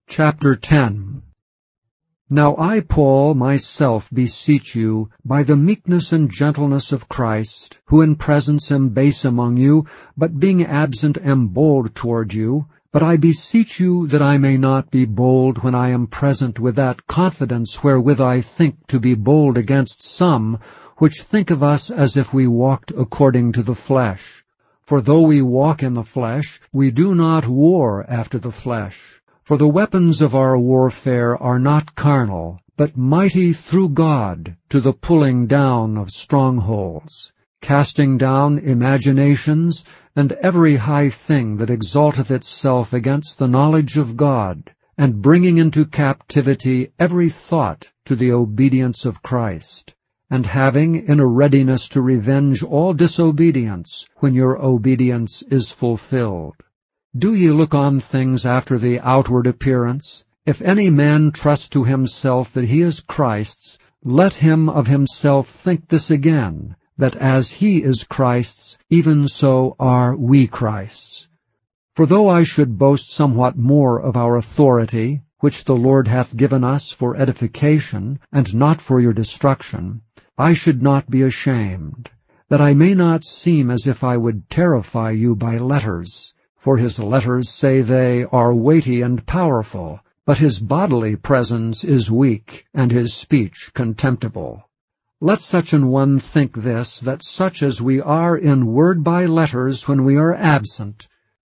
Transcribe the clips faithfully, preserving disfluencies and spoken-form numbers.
Chapter ten. Now I, Paul, myself beseech you, by the meekness and gentleness of Christ, who in presence am base among you, but being absent am bold toward you, but I beseech you that I may not be bold when I am present with that confidence wherewith I think to be bold against some, which think of us as if we walked according to the flesh. For though we walk in the flesh, we do not war after the flesh. For the weapons of our warfare are not carnal, but mighty through God to the pulling down of strongholds, casting down imaginations, and every high thing that exalteth itself against the knowledge of God, and bringing into captivity every thought to the obedience of Christ, and having in a readiness to revenge all disobedience when your obedience is fulfilled. Do ye look on things after the outward appearance? If any man trust to himself that he is Christ's, let him of himself think this again, that as he is Christ's, even so are we Christ's. For though I should boast somewhat more of our authority, which the Lord hath given us for edification, and not for your destruction, I should not be ashamed, that I may not seem as if I would terrify you by letters. For his letters, say they, are weighty and powerful, but his bodily presence is weak, and his speech contemptible. Let such an one think this, that such as we are in word by letters when we are absent,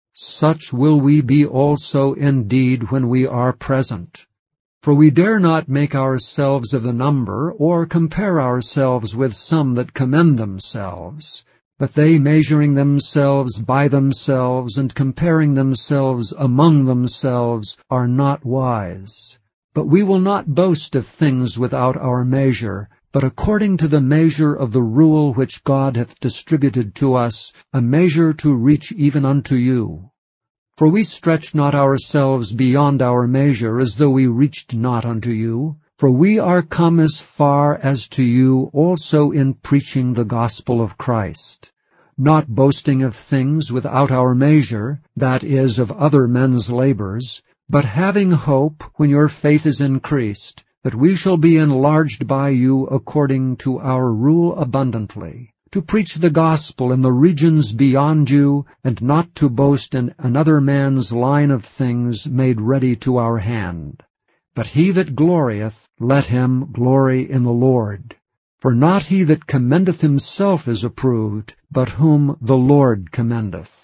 such will we be also in deed when we are present. For we dare not make ourselves of the number, or compare ourselves with some that commend themselves. But they, measuring themselves by themselves, and comparing themselves among themselves, are not wise. But we will not boast of things without our measure, but according to the measure of the rule which God hath distributed to us, a measure to reach even unto you. For we stretch not ourselves beyond our measure, as though we reached not unto you. For we are come as far as to you also in preaching the gospel of Christ, not boasting of things without our measure, that is, of other men's labors, but having hope, when your faith is increased, that we shall be enlarged by you according to our rule abundantly, to preach the gospel in the regions beyond you, and not to boast in another man's line of things made ready to our hand. But he that glorieth, let him glory in the Lord. For not he that commendeth himself is approved, but whom the Lord commendeth.